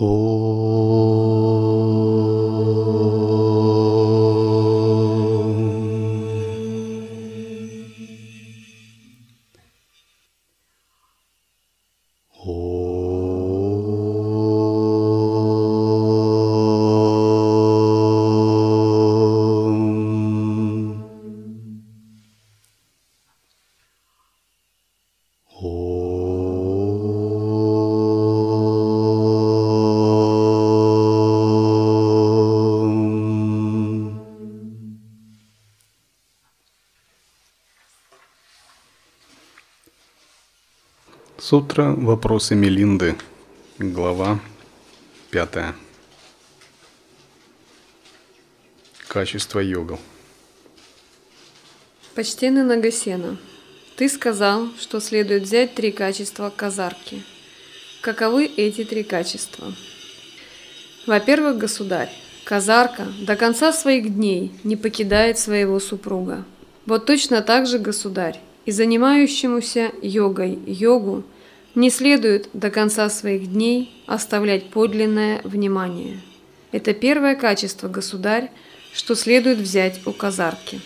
Сутра «Вопросы Мелинды», глава 5. Качество йога. Почтенный Нагасена, ты сказал, что следует взять 3 качества казарки. Каковы эти 3 качества? Во-первых, государь, казарка до конца своих дней не покидает своего супруга. Вот точно так же, государь, и занимающемуся йогой йогу не следует до конца своих дней оставлять подлинное внимание. Это первое качество, государь, что следует взять у казарки.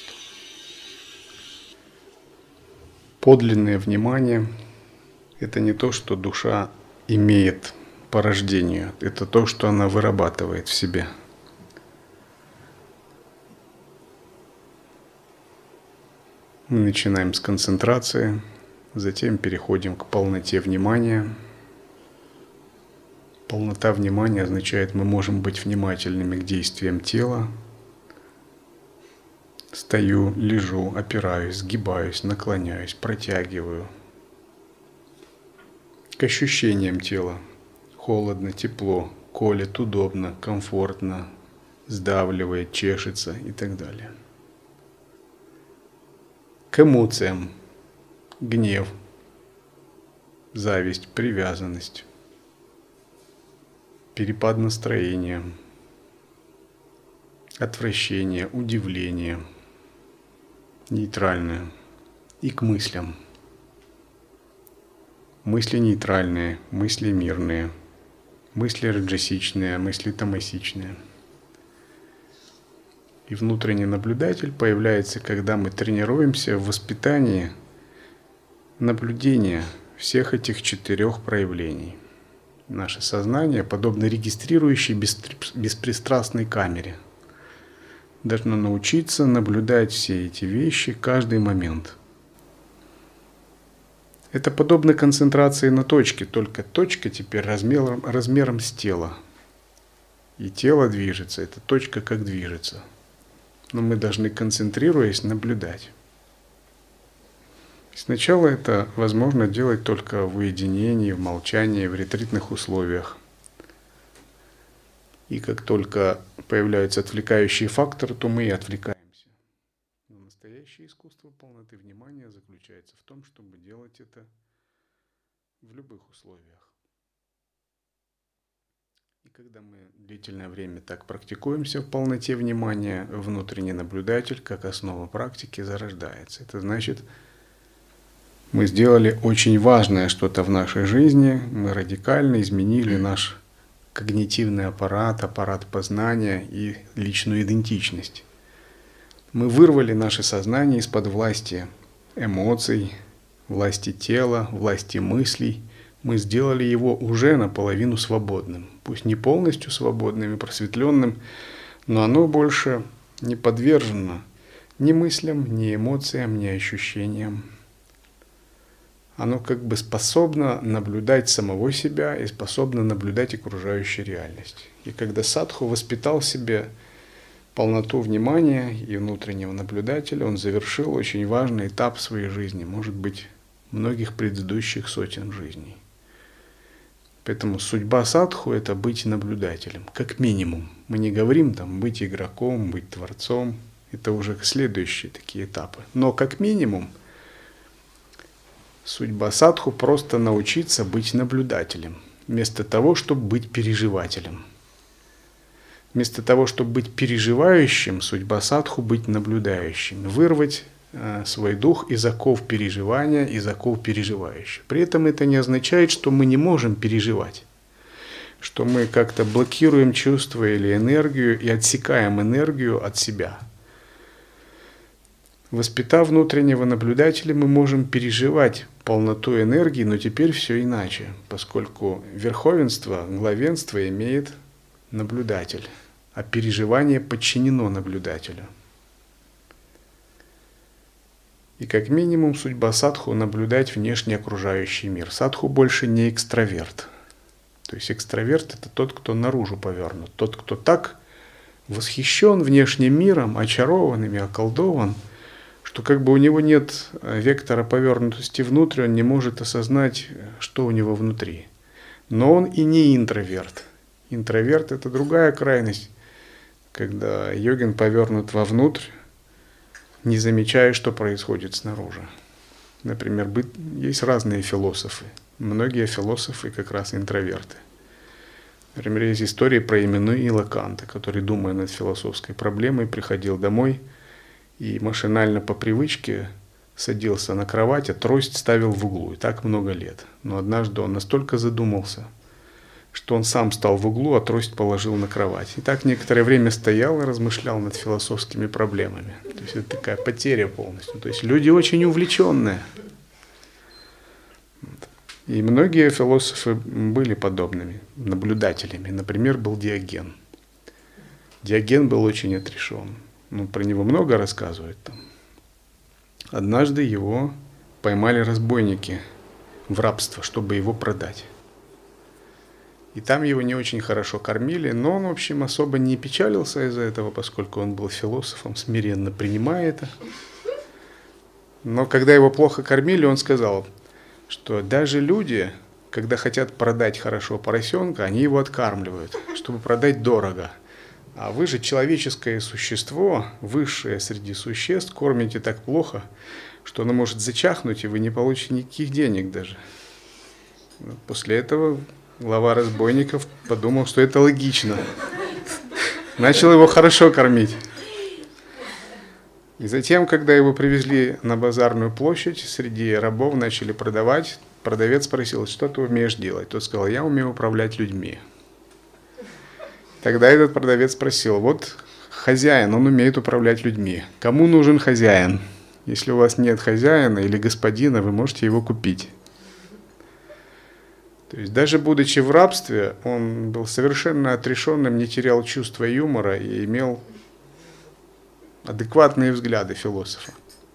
Подлинное внимание – это не то, что душа имеет по рождению, это то, что она вырабатывает в себе. Мы начинаем с концентрации, затем переходим к полноте внимания. Полнота внимания означает, мы можем быть внимательными к действиям тела. Стою, лежу, опираюсь, сгибаюсь, наклоняюсь, протягиваю. К ощущениям тела. Холодно, тепло, колет, удобно, комфортно, сдавливает, чешется и так далее. К эмоциям. Гнев, зависть, привязанность, перепад настроения, отвращение, удивление, нейтральное. И к мыслям. Мысли нейтральные, мысли мирные, мысли раджасичные, мысли тамасичные. И внутренний наблюдатель появляется, когда мы тренируемся в воспитании наблюдения всех этих 4 проявлений. Наше сознание, подобно регистрирующей беспристрастной камере, должно научиться наблюдать все эти вещи каждый момент. Это подобно концентрации на точке, только точка теперь размером с тело. И тело движется, эта точка как движется. Но мы должны, концентрируясь, наблюдать. Сначала это возможно делать только в уединении, в молчании, в ретритных условиях. И как только появляются отвлекающие факторы, то мы и отвлекаемся. Но настоящее искусство полноты внимания заключается в том, чтобы делать это в любых условиях. И когда мы длительное время так практикуемся в полноте внимания, внутренний наблюдатель, как основа практики, зарождается. Это значит, мы сделали очень важное что-то в нашей жизни, мы радикально изменили наш когнитивный аппарат познания и личную идентичность. Мы вырвали наше сознание из-под власти эмоций, власти тела, власти мыслей. Мы сделали его уже наполовину свободным. Пусть не полностью свободным и просветленным, но оно больше не подвержено ни мыслям, ни эмоциям, ни ощущениям. Оно как бы способно наблюдать самого себя и способно наблюдать окружающую реальность. И когда садху воспитал в себе полноту внимания и внутреннего наблюдателя, он завершил очень важный этап своей жизни, может быть, многих предыдущих сотен жизней. Поэтому судьба садху – это быть наблюдателем, как минимум. Мы не говорим там быть игроком, быть творцом, это уже следующие такие этапы. Но как минимум судьба садху просто научиться быть наблюдателем, вместо того, чтобы быть переживателем. Вместо того, чтобы быть переживающим, судьба садху быть наблюдающим, вырвать свой дух из оков переживания, из оков переживающих. При этом это не означает, что мы не можем переживать, что мы как-то блокируем чувства или энергию и отсекаем энергию от себя. Воспитав внутреннего наблюдателя, мы можем переживать полноту энергии, но теперь все иначе, поскольку верховенство, главенство имеет наблюдатель, а переживание подчинено наблюдателю. И как минимум судьба садху — наблюдать внешне окружающий мир. Садху больше не экстраверт. То есть экстраверт — это тот, кто наружу повернут, тот, кто так восхищен внешним миром, очарован ими, околдован, что как бы у него нет вектора повернутости внутрь, он не может осознать, что у него внутри. Но он и не интроверт. Интроверт — это другая крайность, когда йогин повернут вовнутрь, не замечая, что происходит снаружи. Например, есть разные философы. Многие философы как раз интроверты. Например, есть истории про Иммануила Канта, который, думая над философской проблемой, приходил домой и машинально по привычке садился на кровать, а трость ставил в углу. И так много лет. Но однажды он настолько задумался, что он сам стал в углу, а трость положил на кровать. И так некоторое время стоял и размышлял над философскими проблемами. То есть это такая потеря полностью. То есть люди очень увлеченные. И многие философы были подобными наблюдателями. Например, был Диоген. Диоген был очень отрешен. Про него много рассказывают там. Однажды его поймали разбойники в рабство, чтобы его продать. И там его не очень хорошо кормили, но он, в общем, особо не печалился из-за этого, поскольку он был философом, смиренно принимая это. Но когда его плохо кормили, он сказал, что даже люди, когда хотят продать хорошо поросенка, они его откармливают, чтобы продать дорого. А вы же человеческое существо, высшее среди существ, кормите так плохо, что оно может зачахнуть, и вы не получите никаких денег даже. После этого глава разбойников подумал, что это логично. Начал его хорошо кормить. И затем, когда его привезли на базарную площадь, среди рабов начали продавать, продавец спросил, что ты умеешь делать? Тот сказал, я умею управлять людьми. Тогда этот продавец спросил, вот хозяин, он умеет управлять людьми. Кому нужен хозяин? Если у вас нет хозяина или господина, вы можете его купить. То есть даже будучи в рабстве, он был совершенно отрешенным, не терял чувства юмора и имел адекватные взгляды философа.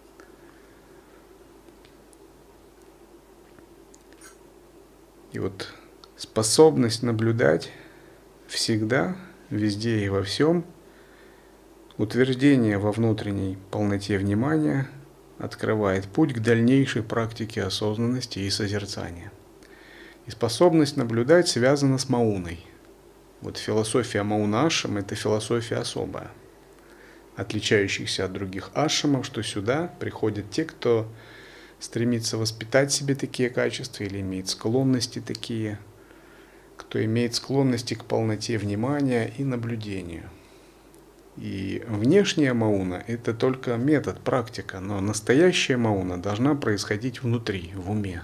И вот способность наблюдать всегда, везде и во всем, утверждение во внутренней полноте внимания открывает путь к дальнейшей практике осознанности и созерцания. И способность наблюдать связана с мауной. Вот философия мауна ашрама – это философия особая, отличающихся от других ашрамов, что сюда приходят те, кто стремится воспитать в себе такие качества или имеет склонности такие, кто имеет склонности к полноте внимания и наблюдению. И внешняя мауна – это только метод, практика, но настоящая мауна должна происходить внутри, в уме.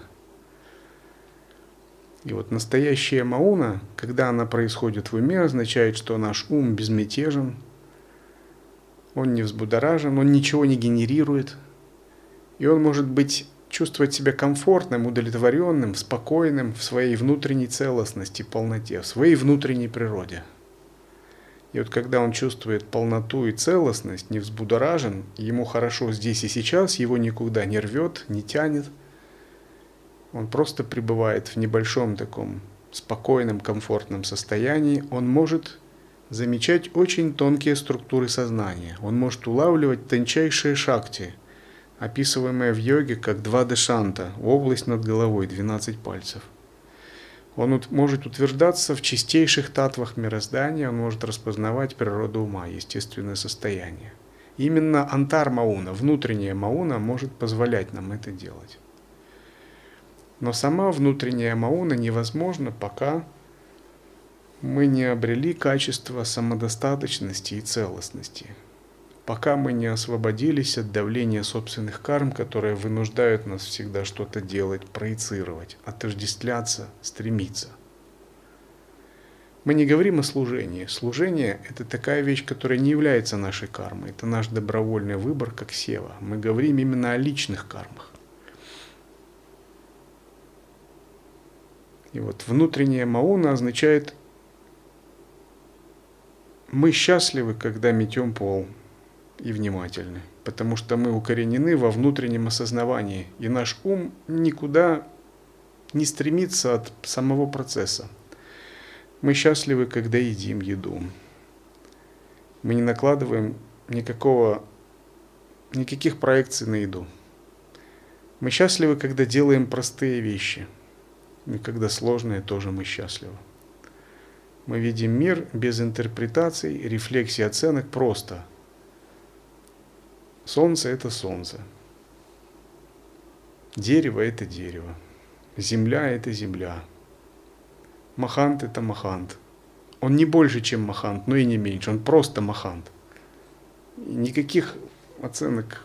И вот настоящая мауна, когда она происходит в уме, означает, что наш ум безмятежен, он не взбудоражен, он ничего не генерирует, и он может чувствовать себя комфортным, удовлетворенным, спокойным в своей внутренней целостности, полноте, в своей внутренней природе. И вот когда он чувствует полноту и целостность, не взбудоражен, ему хорошо здесь и сейчас, его никуда не рвет, не тянет, он просто пребывает в небольшом таком спокойном, комфортном состоянии, он может замечать очень тонкие структуры сознания, он может улавливать тончайшие шакти, описываемые в йоге как 2 дешанта, область над головой, 12 пальцев. Он может утверждаться в чистейших татвах мироздания, он может распознавать природу ума, естественное состояние. Именно антар-мауна, внутренняя мауна, может позволять нам это делать. Но сама внутренняя мауна невозможна, пока мы не обрели качество самодостаточности и целостности, пока мы не освободились от давления собственных карм, которые вынуждают нас всегда что-то делать, проецировать, отождествляться, стремиться. Мы не говорим о служении. Служение – это такая вещь, которая не является нашей кармой. Это наш добровольный выбор, как сева. Мы говорим именно о личных кармах. И вот внутренняя мауна означает: мы счастливы, когда метем пол, и внимательны, потому что мы укоренены во внутреннем осознавании, и наш ум никуда не стремится от самого процесса. Мы счастливы, когда едим еду. Мы не накладываем никаких проекций на еду. Мы счастливы, когда делаем простые вещи. И когда сложные, тоже мы счастливы. Мы видим мир без интерпретаций, рефлексий, оценок, просто. Солнце – это солнце. Дерево – это дерево. Земля – это земля. Махант – это махант. Он не больше, чем махант, но и не меньше. Он просто махант. Никаких оценок.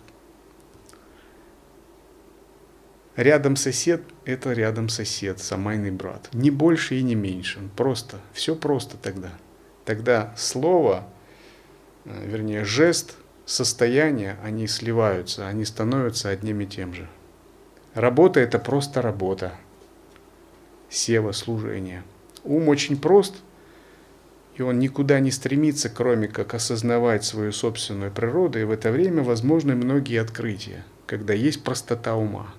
Рядом сосед – это рядом сосед, самайный брат. Не больше и не меньше. Он просто. Все просто тогда. Тогда слово, вернее жест, состояния, они сливаются, они становятся одним и тем же. Работа – это просто работа. Сева – служение. Ум очень прост, и он никуда не стремится, кроме как осознавать свою собственную природу, и в это время возможны многие открытия, когда есть простота ума.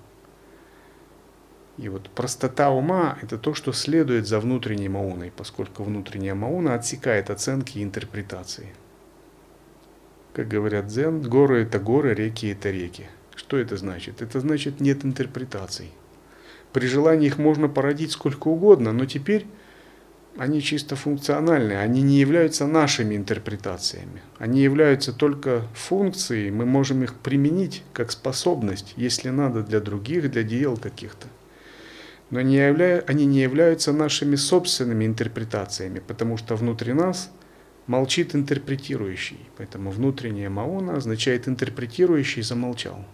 И вот простота ума – это то, что следует за внутренней мауной, поскольку внутренняя мауна отсекает оценки и интерпретации. Как говорят дзен, горы – это горы, реки – это реки. Что это значит? Это значит, нет интерпретаций. При желании их можно породить сколько угодно, но теперь они чисто функциональны, они не являются нашими интерпретациями. Они являются только функцией, мы можем их применить как способность, если надо, для других, для дел каких-то. Но они не являются нашими собственными интерпретациями, потому что внутри нас молчит интерпретирующий. Поэтому внутренняя мауна означает интерпретирующий замолчал.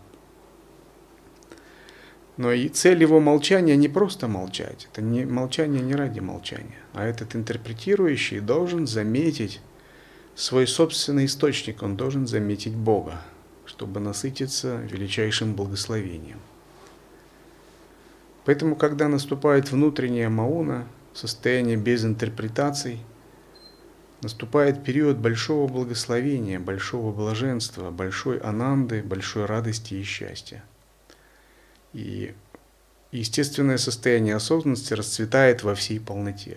Но и цель его молчания не просто молчать. Это не молчание не ради молчания. А этот интерпретирующий должен заметить свой собственный источник. Он должен заметить Бога, чтобы насытиться величайшим благословением. Поэтому, когда наступает внутренняя мауна, состояние без интерпретаций, наступает период большого благословения, большого блаженства, большой ананды, большой радости и счастья. И естественное состояние осознанности расцветает во всей полноте.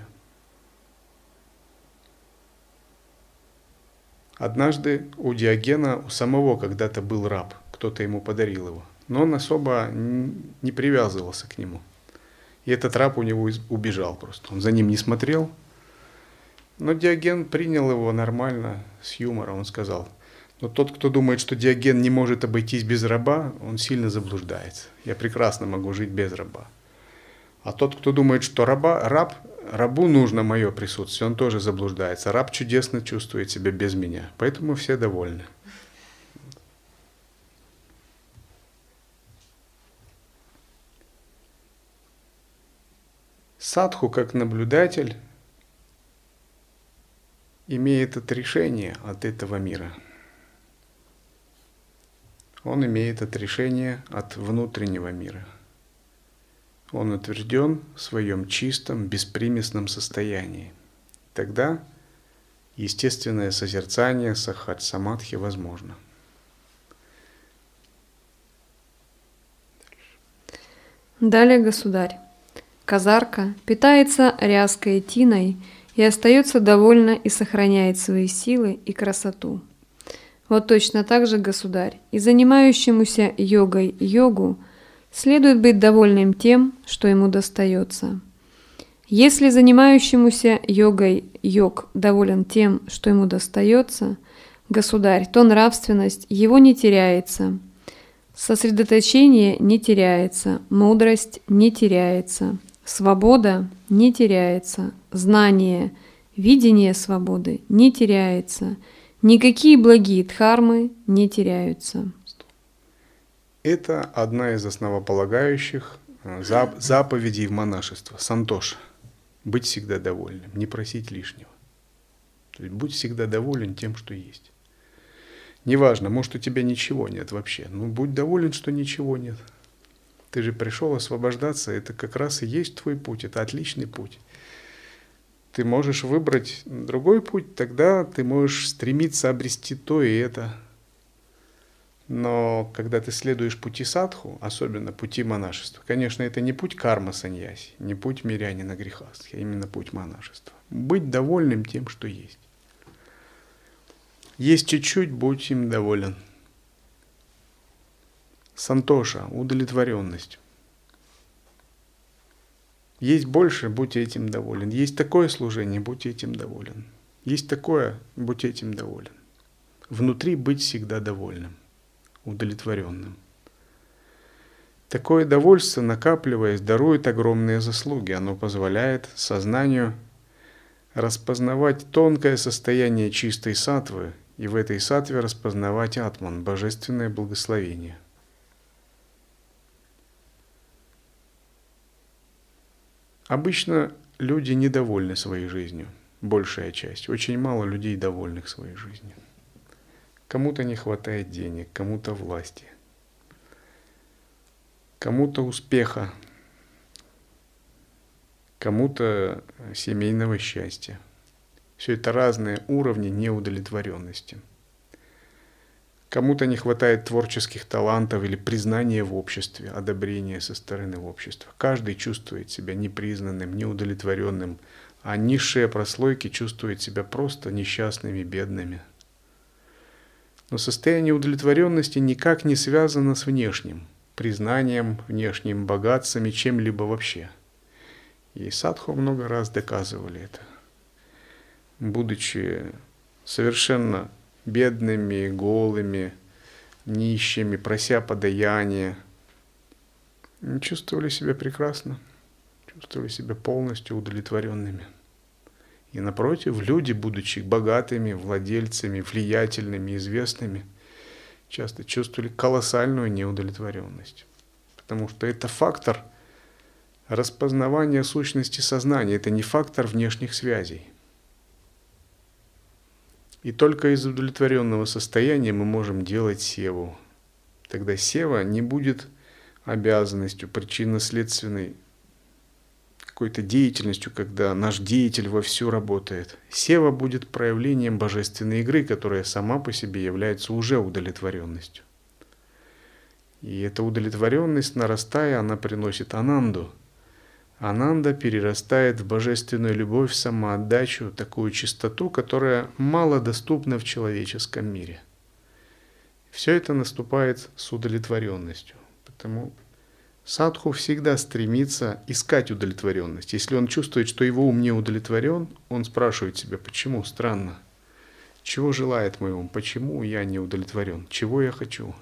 Однажды у Диогена у самого когда-то был раб, кто-то ему подарил его, но он особо не привязывался к нему. И этот раб у него убежал просто, он за ним не смотрел. Но Диоген принял его нормально, с юмором, он сказал: но тот, кто думает, что Диоген не может обойтись без раба, он сильно заблуждается. Я прекрасно могу жить без раба. А тот, кто думает, что рабу нужно мое присутствие, он тоже заблуждается. Раб чудесно чувствует себя без меня, поэтому все довольны. Садху, как наблюдатель, имеет отрешение от этого мира. Он имеет отрешение от внутреннего мира. Он утвержден в своем чистом, беспримесном состоянии. Тогда естественное созерцание сахадж-самадхи возможно. Далее, государь. Казарка питается ряской тиной и остается довольна и сохраняет свои силы и красоту. Вот точно так же, государь, и занимающемуся йогой йогу следует быть довольным тем, что ему достается. Если занимающемуся йогой йог доволен тем, что ему достается, государь, то нравственность его не теряется, сосредоточение не теряется, мудрость не теряется, свобода не теряется, знание, видение свободы не теряется, никакие благие дхармы не теряются. Это одна из основополагающих заповедей в монашество – сантоша. Быть всегда довольным, не просить лишнего. То есть будь всегда доволен тем, что есть. Неважно, может, у тебя ничего нет вообще. Ну, будь доволен, что ничего нет. Ты же пришел освобождаться, это как раз и есть твой путь, это отличный путь. Ты можешь выбрать другой путь, тогда ты можешь стремиться обрести то и это. Но когда ты следуешь пути садху, особенно пути монашества, конечно, это не путь карма-саньяси, не путь мирянина грехастхи, а именно путь монашества. Быть довольным тем, что есть. Есть чуть-чуть, будь им доволен. Сантоша, удовлетворенность. Есть больше, будь этим доволен. Есть такое служение, будь этим доволен. Есть такое, будь этим доволен. Внутри быть всегда довольным, удовлетворенным. Такое довольство, накапливаясь, дарует огромные заслуги. Оно позволяет сознанию распознавать тонкое состояние чистой саттвы и в этой саттве распознавать атман, божественное благословение. Обычно люди недовольны своей жизнью, большая часть. Очень мало людей, довольных своей жизнью. Кому-то не хватает денег, кому-то власти, кому-то успеха, кому-то семейного счастья. Все это разные уровни неудовлетворенности. Кому-то не хватает творческих талантов или признания в обществе, одобрения со стороны общества. Каждый чувствует себя непризнанным, неудовлетворенным, а низшие прослойки чувствуют себя просто несчастными, бедными. Но состояние удовлетворенности никак не связано с внешним, признанием, внешним богатством и чем-либо вообще. И садху много раз доказывали это. Будучи совершенно бедными, голыми, нищими, прося подаяния, чувствовали себя прекрасно, чувствовали себя полностью удовлетворенными. И напротив, люди, будучи богатыми, владельцами, влиятельными, известными, часто чувствовали колоссальную неудовлетворенность. Потому что это фактор распознавания сущности сознания, это не фактор внешних связей. И только из удовлетворенного состояния мы можем делать севу. Тогда сева не будет обязанностью, причинно-следственной какой-то деятельностью, когда наш деятель вовсю работает. Сева будет проявлением божественной игры, которая сама по себе является уже удовлетворенностью. И эта удовлетворенность, нарастая, она приносит ананду. Ананда перерастает в божественную любовь, самоотдачу, такую чистоту, которая мало доступна в человеческом мире. Все это наступает с удовлетворенностью. Потому садху всегда стремится искать удовлетворенность. Если он чувствует, что его ум не удовлетворен, он спрашивает себя, почему? Странно. Чего желает мой ум? Почему я не удовлетворен? Чего я хочу?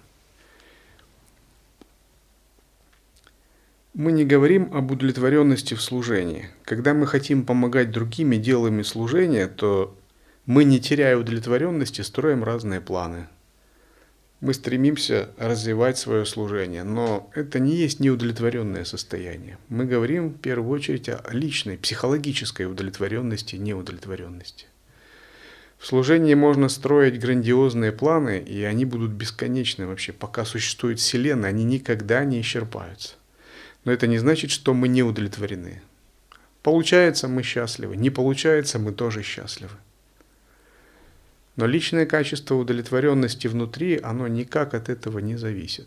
Мы не говорим об удовлетворенности в служении. Когда мы хотим помогать другим и делаем служение, то мы, не теряя удовлетворенности, строим разные планы. Мы стремимся развивать свое служение, но это не есть неудовлетворенное состояние. Мы говорим в первую очередь о личной, психологической удовлетворенности, неудовлетворенности. В служении можно строить грандиозные планы, и они будут бесконечны вообще. Пока существует Вселенная, они никогда не исчерпаются. Но это не значит, что мы не удовлетворены. Получается, мы счастливы. Не получается, мы тоже счастливы. Но личное качество удовлетворенности внутри, оно никак от этого не зависит.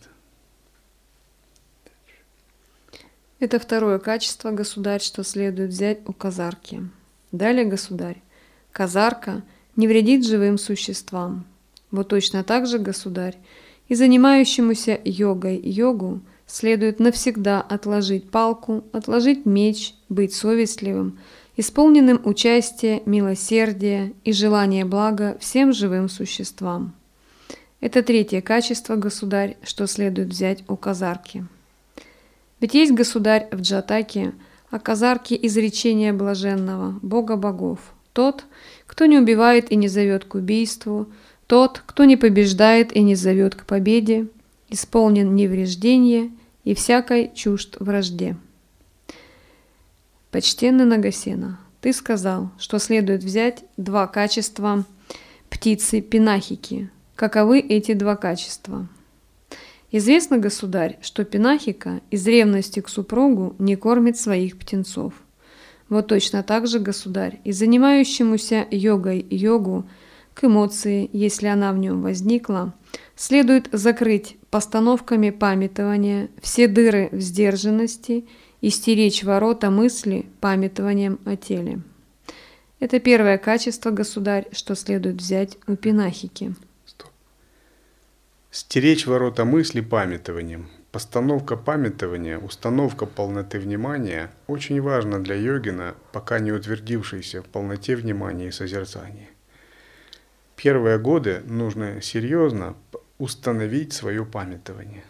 Это второе качество, государь, что следует взять у казарки. Далее, государь, казарка не вредит живым существам. Вот точно так же, государь, и занимающемуся йогой йогу следует навсегда отложить палку, отложить меч, быть совестливым, исполненным участия, милосердия и желания блага всем живым существам. Это третье качество, государь, что следует взять у казарки. Ведь есть, государь, в Джатаке о казарке изречение блаженного, Бога богов. Тот, кто не убивает и не зовет к убийству, тот, кто не побеждает и не зовет к победе, исполнен невреждения и всякой чужд вражде. Почтенный Нагасена, ты сказал, что следует взять 2 качества птицы Пинахики. Каковы эти 2 качества? Известно, государь, что Пинахика из ревности к супругу не кормит своих птенцов. Вот точно так же, государь, и занимающемуся йогой йогу к эмоции, если она в нем возникла, следует закрыть постановками памятования все дыры в сдержанности и стеречь ворота мысли памятованием о теле. Это первое качество, государь, что следует взять у Пинахики. Стеречь ворота мысли памятованием. Постановка памятования, установка полноты внимания очень важна для йогина, пока не утвердившейся в полноте внимания и созерцания. Первые годы нужно серьезно установить свое памятование.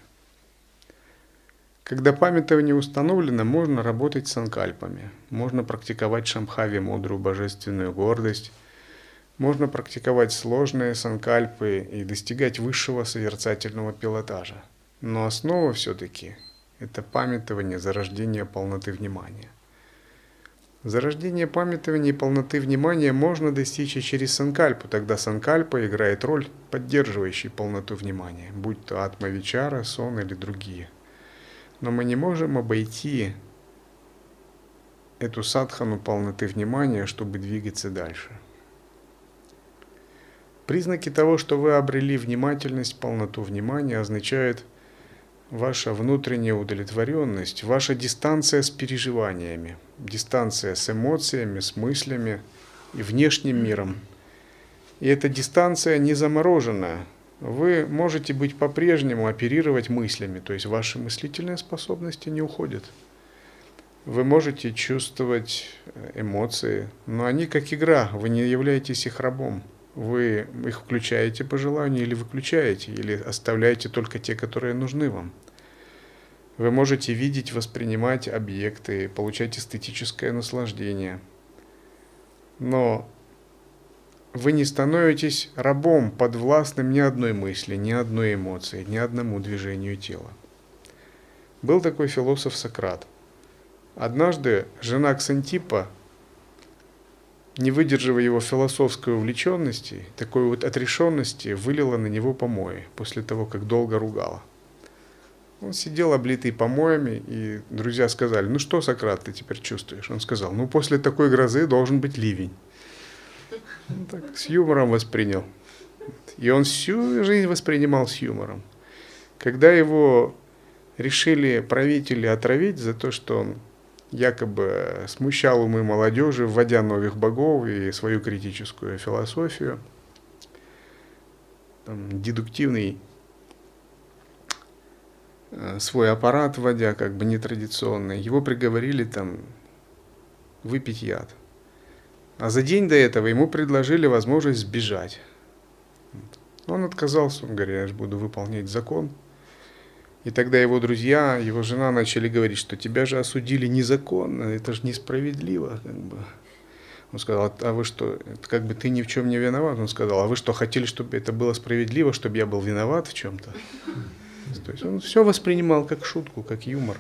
Когда памятование установлено, можно работать с санкальпами, можно практиковать шамбхави, мудрую божественную гордость, можно практиковать сложные санкальпы и достигать высшего созерцательного пилотажа. Но основа все-таки – это памятование, зарождение полноты внимания. Зарождение памятования и полноты внимания можно достичь и через санкальпу. Тогда санкальпа играет роль, поддерживающей полноту внимания, будь то атма-вичара, сон или другие. Но мы не можем обойти эту садхану полноты внимания, чтобы двигаться дальше. Признаки того, что вы обрели внимательность, полноту внимания, означают ваша внутренняя удовлетворенность, ваша дистанция с переживаниями, дистанция с эмоциями, с мыслями и внешним миром. И эта дистанция не заморожена. Вы можете быть по-прежнему оперировать мыслями, то есть ваши мыслительные способности не уходят. Вы можете чувствовать эмоции, но они как игра, вы не являетесь их рабом. Вы их включаете по желанию или выключаете, или оставляете только те, которые нужны вам. Вы можете видеть, воспринимать объекты, получать эстетическое наслаждение. Но вы не становитесь рабом, подвластным ни одной мысли, ни одной эмоции, ни одному движению тела. Был такой философ Сократ. Однажды жена Ксантиппа, не выдержав его философской увлеченности, такой вот отрешенности, вылила на него помои после того, как долго ругала. Он сидел облитый помоями, и друзья сказали: «Ну что, Сократ, ты теперь чувствуешь?» Он сказал: «Ну после такой грозы должен быть ливень». Он так с юмором воспринял. И он всю жизнь воспринимал с юмором. Когда его решили правители отравить за то, что он якобы смущал умы молодежи, вводя новых богов и свою критическую философию, дедуктивный свой аппарат вводя, как бы нетрадиционный, его приговорили выпить яд. А за день до этого ему предложили возможность сбежать. Он отказался, он говорит: «Я же буду выполнять закон». И тогда его друзья, его жена начали говорить, что тебя же осудили незаконно, это же несправедливо. Он сказал: а вы что, как бы ты ни в чем не виноват? Он сказал: а вы что, хотели, чтобы это было справедливо, чтобы я был виноват в чем-то? То есть он все воспринимал как шутку, как юмор.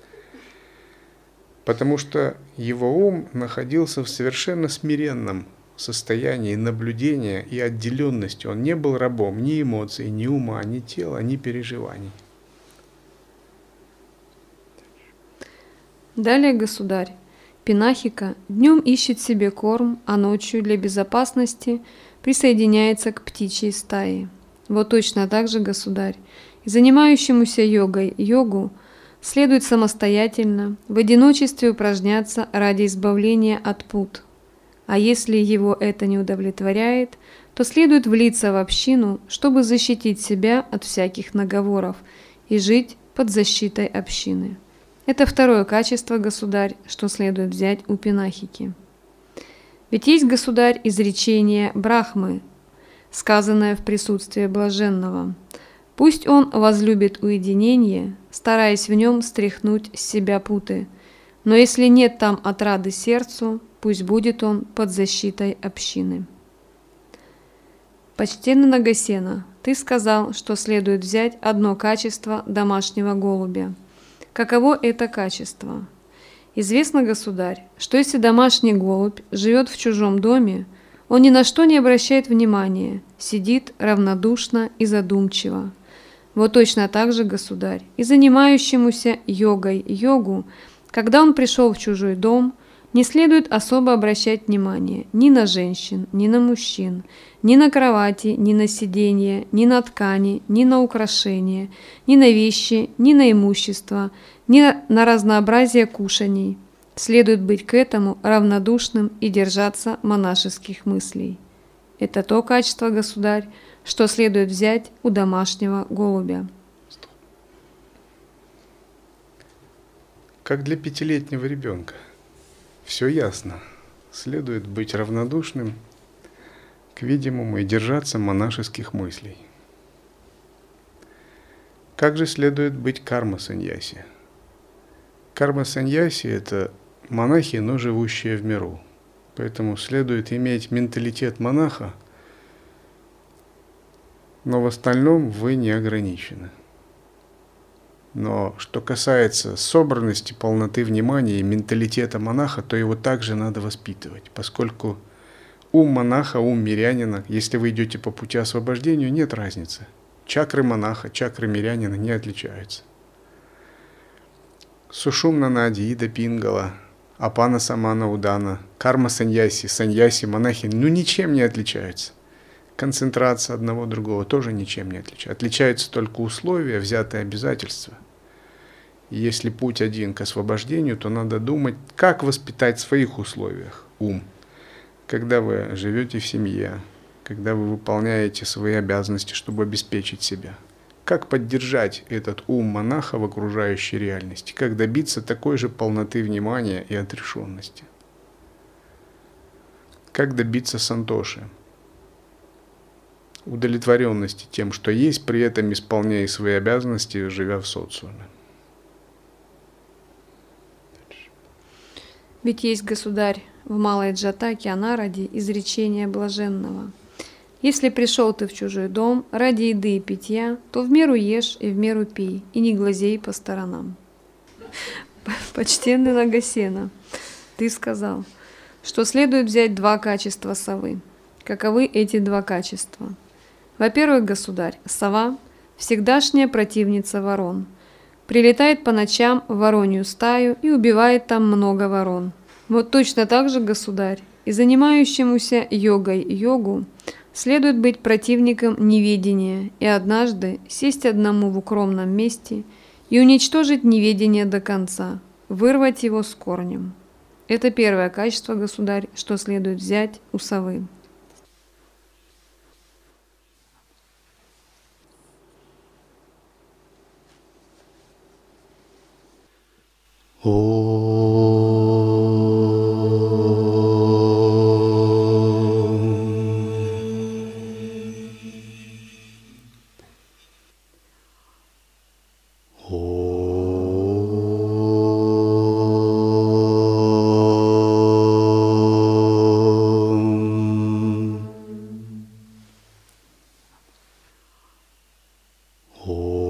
Потому что его ум находился в совершенно смиренном состоянии наблюдения и отделенности. Он не был рабом ни эмоций, ни ума, ни тела, ни переживаний. Далее, государь, Пинахика днем ищет себе корм, а ночью для безопасности присоединяется к птичьей стае. Вот точно так же, государь, и занимающемуся йогой йогу следует самостоятельно, в одиночестве упражняться ради избавления от пут. А если его это не удовлетворяет, то следует влиться в общину, чтобы защитить себя от всяких наговоров и жить под защитой общины. Это второе качество, государь, что следует взять у Пинахики. Ведь есть, государь, изречение Брахмы, сказанное в присутствии блаженного: «Пусть он возлюбит уединение, стараясь в нем стряхнуть с себя путы, но если нет там отрады сердцу, пусть будет он под защитой общины». Почтенный Нагасена, ты сказал, что следует взять одно качество домашнего голубя. Каково это качество? Известно, государь, что если домашний голубь живет в чужом доме, он ни на что не обращает внимания, сидит равнодушно и задумчиво. Вот точно так же, государь, и занимающемуся йогой йогу, когда он пришел в чужой дом, не следует особо обращать внимание ни на женщин, ни на мужчин, ни на кровати, ни на сиденье, ни на ткани, ни на украшения, ни на вещи, ни на имущество, ни на разнообразие кушаний. Следует быть к этому равнодушным и держаться монашеских мыслей. Это то качество, государь, что следует взять у домашнего голубя. Как для 5-летнего ребенка. Все ясно. Следует быть равнодушным к видимому и держаться монашеских мыслей. Как же следует быть карма-саньяси? Карма-саньяси – это монахи, но живущие в миру. Поэтому следует иметь менталитет монаха, но в остальном вы не ограничены. Но что касается собранности, полноты внимания и менталитета монаха, то его также надо воспитывать, поскольку ум монаха, ум мирянина, если вы идете по пути освобождения, нет разницы. Чакры монаха, чакры мирянина не отличаются. Сушумна Нади, Ида Пингала, Апана Самана Удана, Карма Саньяси, Саньяси, монахи, ничем не отличаются. Концентрация одного другого тоже ничем не отличается. Отличаются только условия, взятые обязательства. И если путь один к освобождению, то надо думать, как воспитать в своих условиях ум. Когда вы живете в семье, когда вы выполняете свои обязанности, чтобы обеспечить себя. Как поддержать этот ум монаха в окружающей реальности? Как добиться такой же полноты внимания и отрешенности? Как добиться сантоши? Удовлетворенности тем, что есть, при этом исполняя свои обязанности, живя в социуме. Ведь есть, государь, в Малой Джатаке Анараде изречение блаженного. Если пришел ты в чужой дом ради еды и питья, то в меру ешь и в меру пей, и не глазей по сторонам. Почтенный Нагасена, ты сказал, что следует взять 2 качества совы. Каковы эти 2 качества? Во-первых, государь, сова – всегдашняя противница ворон. Прилетает по ночам в воронью стаю и убивает там много ворон. Вот точно так же, государь, и занимающемуся йогой йогу следует быть противником неведения и однажды сесть одному в укромном месте и уничтожить неведение до конца, вырвать его с корнем. Это первое качество, государь, что следует взять у совы. Oh.